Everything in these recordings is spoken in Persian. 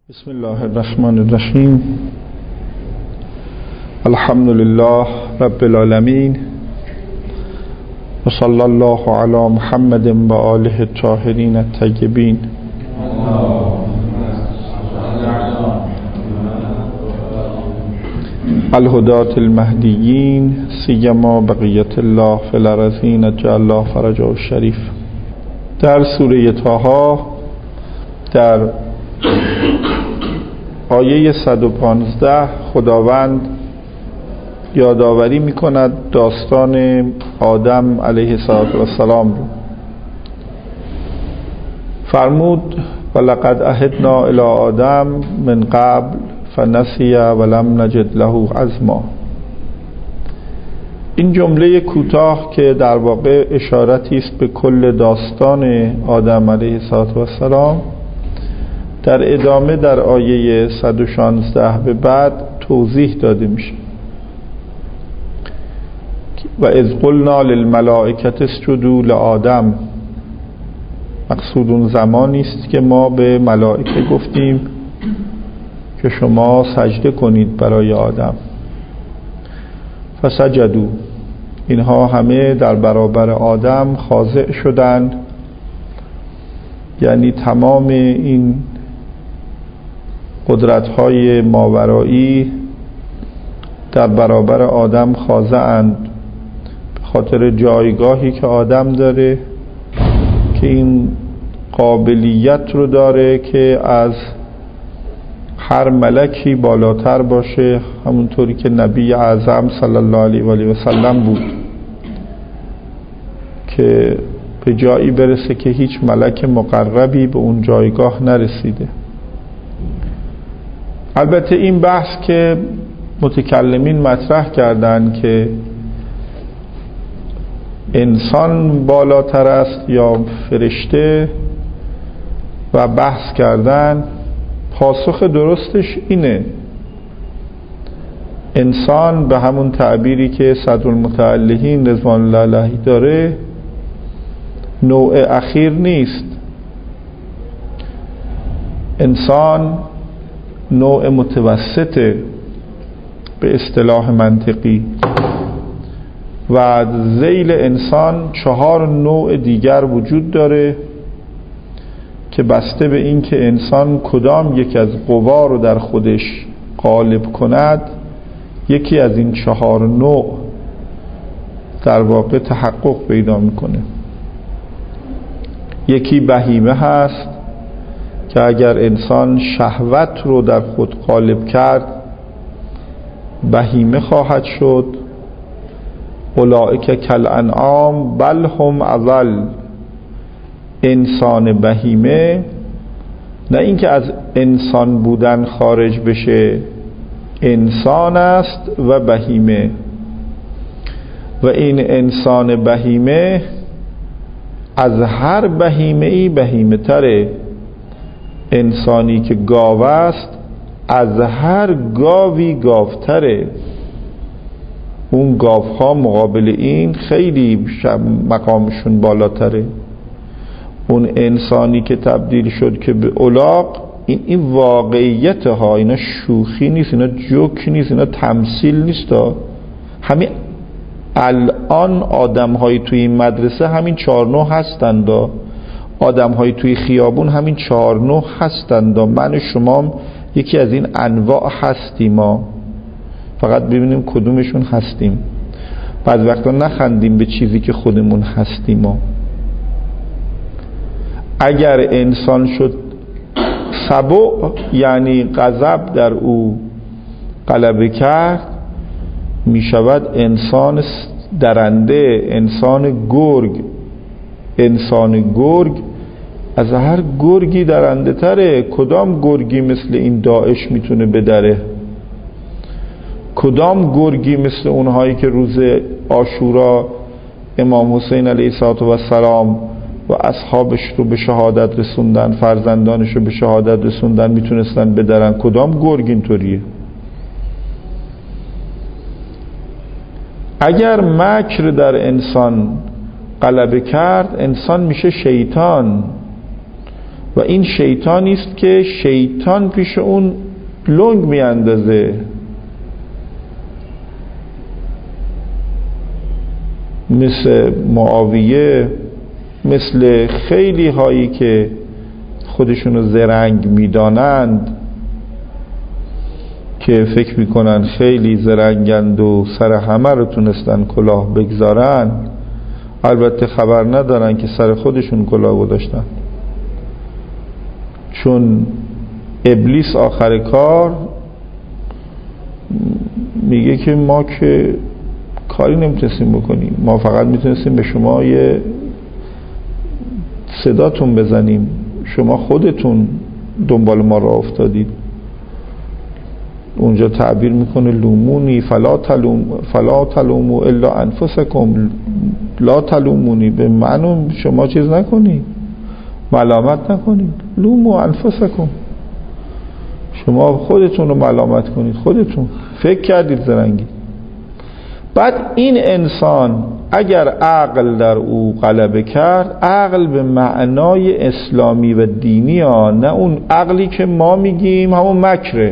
بسم الله الرحمن الرحیم. الحمد لله رب العالمین و صلی الله علی محمد و آله الطاهرین الطیبین. الهداة المهدیین سیما بقیت الله فی الارضین اجعل الله فرجه الشریف. در سوره طه در آیه 115 خداوند یادآوری می‌کند داستان آدم علیه السلام رو. فرمود ولقد عهدنا الی آدم من قبل فنسی ولم نجد له عزما. این جمله کوتاه که در واقع اشارتی است به کل داستان آدم علیه السلام، در ادامه در آیه 116 به بعد توضیح داده میشه. و اذ قلنا للملائکة اسجدوا لآدم. مقصود اون زمانی است که ما به ملائکه گفتیم که شما سجده کنید برای آدم. فسجدوا، اینها همه در برابر آدم خاضع شدند، یعنی تمام این قدرت‌های ماورایی در برابر آدم خاضع‌اند به خاطر جایگاهی که آدم داره، که این قابلیت رو داره که از هر ملکی بالاتر باشه، همونطوری که نبی اعظم صلی الله علیه و آله و سلم بود که به جایی برسه که هیچ ملک مقربی به اون جایگاه نرسیده. البته این بحث که متکلمین مطرح کردن که انسان بالاتر است یا فرشته و بحث کردن، پاسخ درستش اینه: انسان به همون تعبیری که صدرالمتعلقین رضوان الله علیه داره نوع اخیر نیست. انسان نوع متوسطه به اصطلاح منطقی، و ذیل انسان 4 نوع دیگر وجود داره که بسته به این که انسان کدام یک از قوا رو در خودش غالب کند، یکی از این 4 نوع در واقع تحقق پیدا میکنه. یکی بهیمه هست که اگر انسان شهوت رو در خود غالب کرد بهیمه خواهد شد. اولئک کالانعام بل هم اضل. انسان بهیمه نه اینکه از انسان بودن خارج بشه، انسان است و بهیمه، و این انسان بهیمه از هر بهیمه‌ای بهیمه تره. انسانی که گاو است از هر گاوی گاوتره. اون گاوها مقابل این خیلی مقامشون بالاتره. اون انسانی که تبدیل شد که به الاغ، این واقعیت ها، اینا شوخی نیست، اینا جوک نیست، اینا تمثیل نیست. همین الان آدم های توی این مدرسه همین 4 نوع هستند، آدم های توی خیابون همین 4 نوع هستند. من شما یکی از این انواع هستیم. ما فقط ببینیم کدومشون هستیم. بعض وقتا نخندیم به چیزی که خودمون هستیم. اگر انسان شد سبع، یعنی غضب در او غلبه کرد، می شود انسان درنده، انسان گرگ. انسان گرگ از هر گرگی درنده تره. کدام گرگی مثل این داعش میتونه بدره؟ کدام گرگی مثل اونهایی که روز عاشورا امام حسین علیه السلام و اصحابش رو به شهادت رسوندن، فرزندانش رو به شهادت رسوندن، میتونستن بدرن؟ کدام گرگ اینطوریه؟ اگر مکر در انسان غلبه کرد، انسان میشه شیطان. و این شیطانی است که شیطان پیش اون لنگ میاندازه. مثل معاویه، مثل خیلی هایی که خودشونو زرنگ میدانند که فکر میکنن خیلی زرنگند و سر همه رو تونستن کلاه بگذارن، البته خبر ندارن که سر خودشون کلاه گذاشتن. چون ابلیس آخر کار میگه که ما که کاری نمیتونستیم بکنیم، ما فقط میتونستیم به شما یه صداتون بزنیم، شما خودتون دنبال ما راه افتادید. اونجا تعبیر میکنه لومونی فلا تلومو الا انفسکم، لا تلومونی، به من شما چیز نکنید، ملامت نکنید، لومو انفسکم، شما خودتون رو ملامت کنید، خودتون فکر کردید زرنگی. بعد این انسان اگر عقل در او غلبه کرد، عقل به معنای اسلامی و دینی ها، نه اون عقلی که ما میگیم همون مکره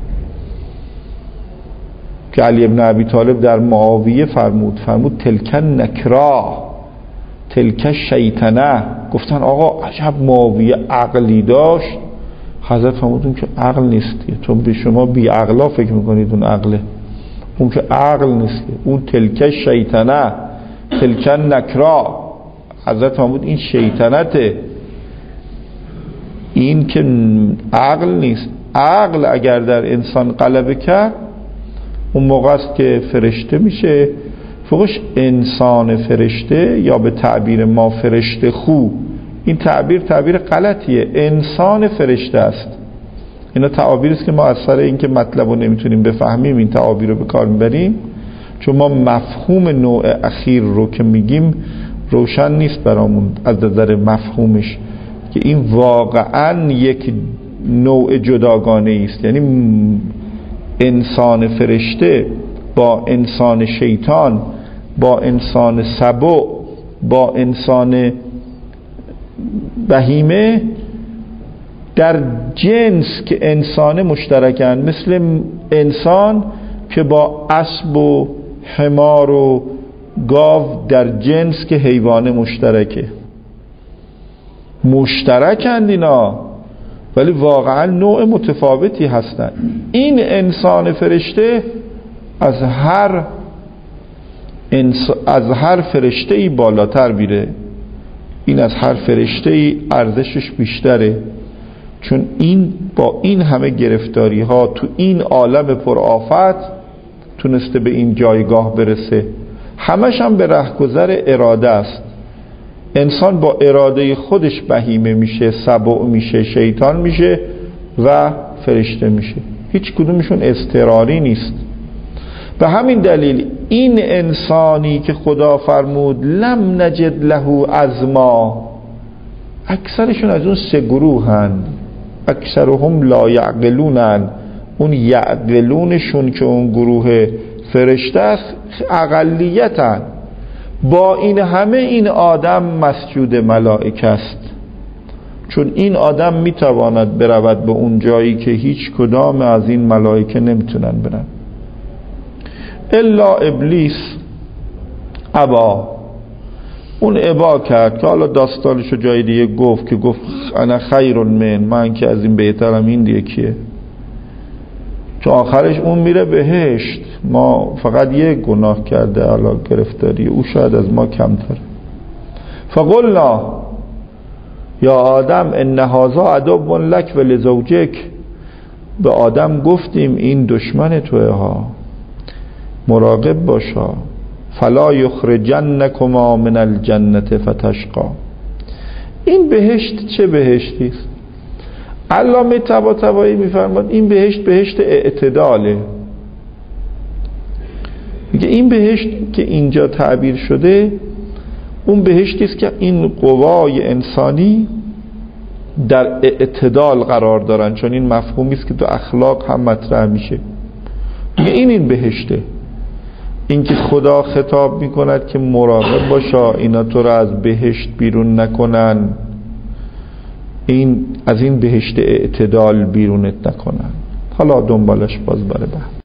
که علی ابن ابی طالب در معاویه فرمود تلک نکرا تلک شیطنه. گفتن آقا عجب معاویه عقلی داشت. حضرت فرمودون که عقل نیستی، تو به شما بی عقلا فکر میکنید اون عقله، اون که عقل نیست، اون تلک شیطنه تلک نکرا. حضرت فرمود این شیطنته، این که عقل نیست. عقل اگر در انسان غلبه کرد، اون موقع است که فرشته میشه، فوقش انسان فرشته، یا به تعبیر ما فرشته خو. این تعبیر غلطیه، انسان فرشته است. اینا تعابیری است که ما از سر اینکه مطلب رو نمیتونیم بفهمیم این تعابیر رو به کار میبریم، چون ما مفهوم نوع اخیر رو که میگیم روشن نیست برامون از نظر مفهومش که این واقعا یک نوع جداگانه است. یعنی انسان فرشته با انسان شیطان، با انسان سبع، با انسان بهیمه در جنس که انسان مشترکن، مثل انسان که با اسب و حمار و گاو در جنس که حیوان مشترکند اینا، ولی واقعا نوع متفاوتی هستند. این انسان فرشته از هر فرشته‌ای بالاتر میره، این از هر فرشته‌ای ارزشش بیشتره، چون این با این همه گرفتاری ها تو این عالم پرآفت تونسته به این جایگاه برسه. همش هم به رهگذر اراده است. انسان با اراده خودش بهیمه میشه، سبع میشه، شیطان میشه و فرشته میشه، هیچ کدومشون اضطراری نیست. به همین دلیل این انسانی که خدا فرمود لم نجد له عزما، اکثرشون از اون سه گروه هن، اکثرهم لا یعقلونن. اون یعقلونشون که اون گروه فرشته است اقلیتن. با این همه این آدم مسجود ملائکه است، چون این آدم میتواند برود به اون جایی که هیچ کدام از این ملائکه نمیتونن برن. الا ابلیس ابا، اون ابا کرد که حالا داستانشو جای دیگه گفت که گفت انا خیر من که از این بهترم، این دیگه کیه؟ تو آخرش اون میره بهشت، ما فقط یک گناه کرده حالا گرفتاری، او شاید از ما کمتر. فقلنا یا آدم ان هذا عدو لک و لزوجک، به آدم گفتیم این دشمن توه ها، مراقب باشا. فلا یخرجنکما من الجنة فتشقا. این بهشت چه بهشتی است؟ علامه طباطبایی میفرماد این بهشت اعتداله. میگه این بهشت که اینجا تعبیر شده اون بهشتی است که این قوای انسانی در اعتدال قرار دارن، چون این مفهومی است که تو اخلاق هم مطرح میشه. میگه این بهشته. این که خدا خطاب میکند که مراقب باشا اینا تو را از بهشت بیرون نکنن، از این بهشت اعتدال بیرونت نکنن. حالا دنبالش باز بره.